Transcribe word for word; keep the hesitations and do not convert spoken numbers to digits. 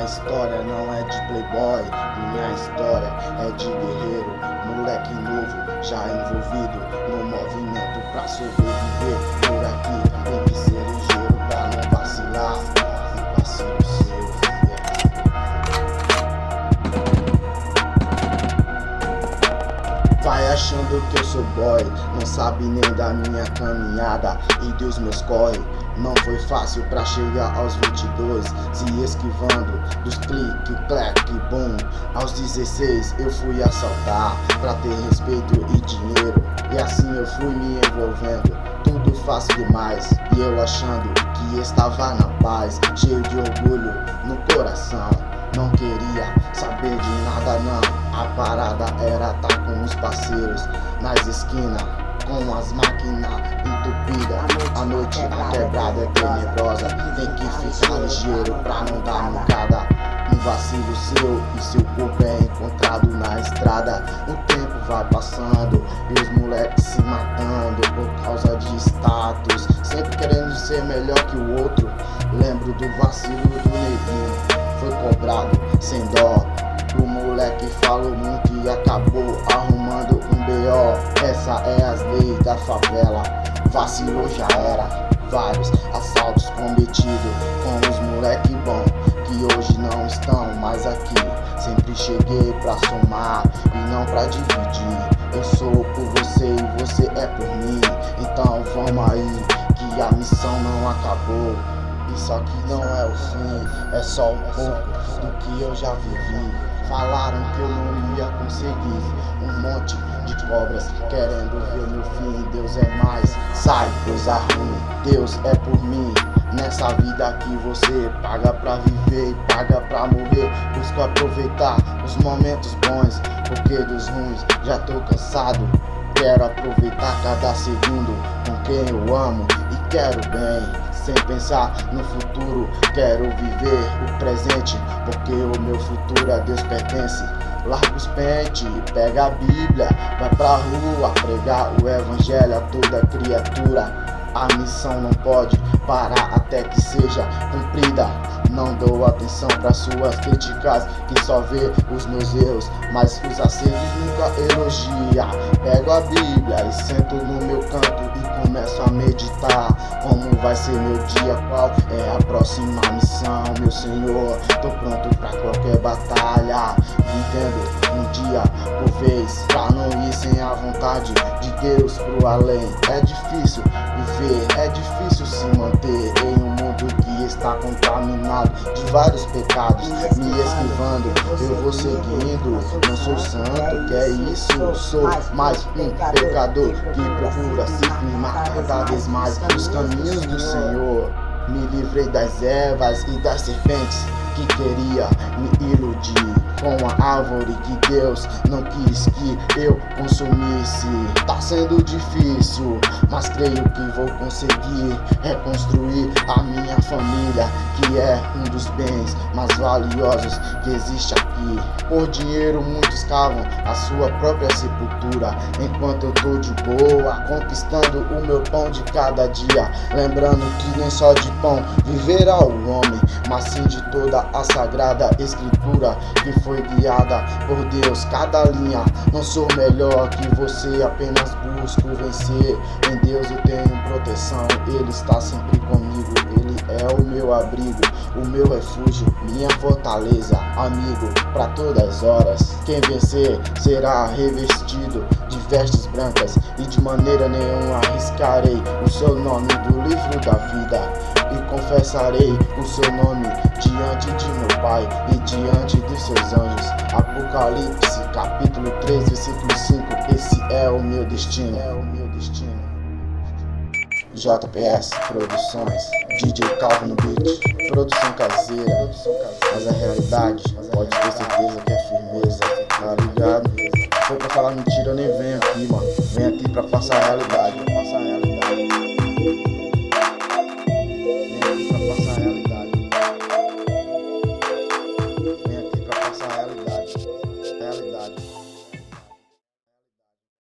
história não é de playboy, minha história é de guerreiro, moleque novo, já envolvido no movimento pra sobreviver. Por aqui tem que ser ligeiro pra não vacilar, um vacilo seu, vai achando que eu sou boy, não sabe nem da minha caminhada e dos meus corre. Não foi fácil pra chegar aos vinte e dois, se esquivando dos clique, clack, boom. Aos dezesseis eu fui assaltar pra ter respeito e dinheiro, e assim eu fui me envolvendo, tudo fácil demais. E eu achando que estava na paz, cheio de orgulho no coração. Não queria saber de nada não, a parada era tá com os parceiros nas esquinas, com as máquinas entupidas. A noite a quebrada é tenebrosa, tem que ficar ligeiro pra não dar mancada. Um vacilo seu e seu corpo é encontrado na estrada. O tempo vai passando e os moleques se matando por causa de status, sempre querendo ser melhor que o outro. Lembro do vacilo do neguinho, foi cobrado sem dó. O moleque falou muito e acabou arrumando um B O. Essa é as leis da favela, vacilou já era. Vários assaltos cometidos com os moleque bom, que hoje não estão mais aqui. Sempre cheguei pra somar e não pra dividir. Eu sou por você e você é por mim, então vamos aí que a missão não acabou. Isso aqui não é o fim, é só um pouco do que eu já vivi. Falaram que eu não ia conseguir, um monte de cobras querendo ver meu fim. Deus é mais, sai coisa ruim, Deus é por mim. Nessa vida que você paga pra viver e paga pra morrer, busco aproveitar os momentos bons, porque dos ruins já tô cansado. Quero aproveitar cada segundo com quem eu amo e quero bem, sem pensar no futuro. Quero viver o presente, porque o meu futuro a Deus pertence. Larga os pente, pega a Bíblia, vai pra rua pregar o evangelho a toda criatura. A missão não pode parar até que seja cumprida. Não dou atenção para suas críticas, que só vê os meus erros, mas os acertos nunca elogia. Pego a Bíblia e sento no meu canto e começo a meditar. Como vai ser meu dia, qual é a próxima missão, meu Senhor? Tô pronto pra qualquer batalha, vivendo um dia por vez, pra não ir sem a vontade de Deus pro além. É difícil viver, é difícil se manter em um mundo que está contaminado de vários pecados. Me esquivando, eu vou seguindo. Não sou santo, que é isso? Eu sou mais um pecador que procura se firmar cada vez mais nos caminhos do Senhor. Me livrei das ervas e das serpentes que queria me iludir, com a árvore que Deus não quis que eu consumisse. Tá sendo difícil, mas creio que vou conseguir reconstruir a minha família, que é um dos bens mais valiosos que existe aqui. Por dinheiro muitos cavam a sua própria sepultura, enquanto eu tô de boa, conquistando o meu pão de cada dia. Lembrando que nem só de pão viverá o homem, mas sim de toda a sagrada escritura que foi guiada por Deus. Cada linha, não sou melhor que você, apenas busco vencer. Em Deus eu tenho proteção, Ele está sempre comigo. Ele é o meu abrigo, o meu refúgio, minha fortaleza, amigo para todas as horas. Quem vencer será revestido de vestes brancas, e de maneira nenhuma arriscarei o seu nome do livro da vida, e confessarei o seu nome diante de meu Pai e diante dos seus anjos. Apocalipse capítulo três versículo cinco. Esse é o meu destino, é o meu destino. J P S Produções, D J Calvin no beat, produção caseira, mas a realidade pode ter certeza que é firmeza, tá ligado? Foi pra falar mentira, eu nem venho aqui, mano. Venho aqui pra passar a realidade.